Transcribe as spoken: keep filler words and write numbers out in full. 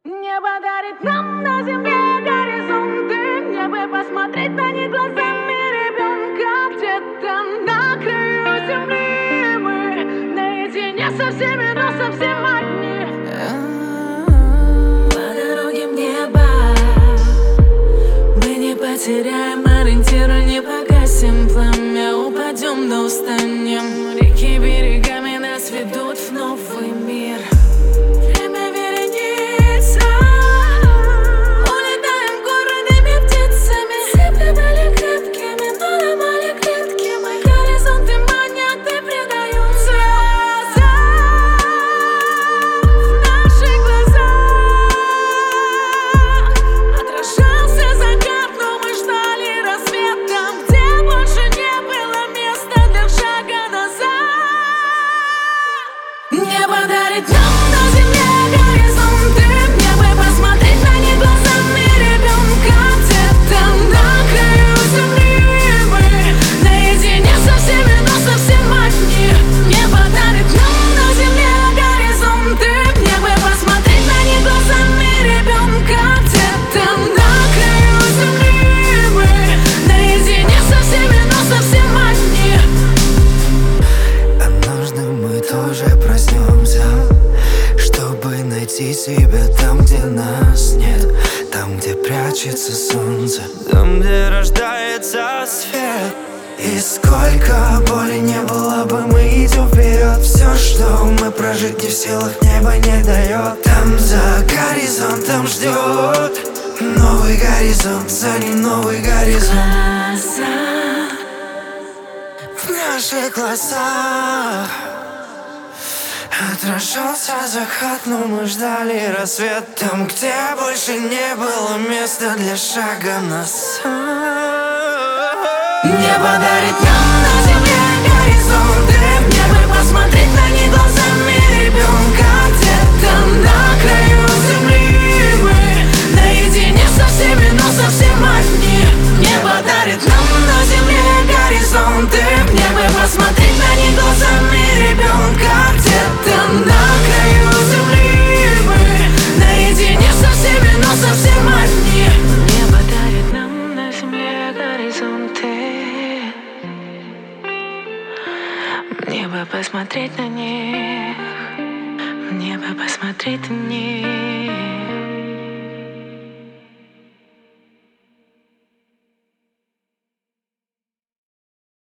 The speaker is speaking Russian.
Небо дарит нам на земле горизонты. Мне бы посмотреть на них глазами ребенка. Где-то на краю земли мы наедине со всеми, но совсем одни. По дороге в небо мы не потеряем ориентир, не погасим пламя. Упадем да устанем. Реки берегами нас ведут в новый мир. Время вереница. Улетаем городами птицами. Цепи были крепкими, но ломали клетки. Мои горизонты манят и предают. Слезы в наших глазах. Отражался закат, но мы ждали рассвета, где больше не было места для шага назад. Небо дарит нам на земле горизонты. Мне бы посмотреть на них глазами ребенка. Где-то на краю земли мы наедине со всеми, но совсем одни. Небо дарит нам на земле горизонты. Мне бы посмотреть на них глазами ребенка. Где-то на краю земли мы наедине со всеми, но совсем одни. Однажды мы тоже проснемся, чтобы найти себя там, где нас нет, там, где прячется солнце, там, где рождается свет. И сколько боли не было бы, мы идем вперед. Все, что мы прожить не в силах, небо не дает. Там за горизонтом ждет новый горизонт, за ним новый горизонт. Глаза В наших глазах отражался закат, но мы ждали рассвет там, где больше не было места для шага назад. Небо дарит нам на земле горизонты. Мне бы посмотреть на них глазами ребенка. Где-то на краю земли мы наедине со всеми, но совсем одни. Небо дарит нам на земле горизонты. Мне бы посмотреть на них глазами ребенка. Где-то на краю земли мы наедине со всеми, но совсем одни. Небо дарит нам на земле горизонты. Мне бы посмотреть на них. Мне бы посмотреть на них.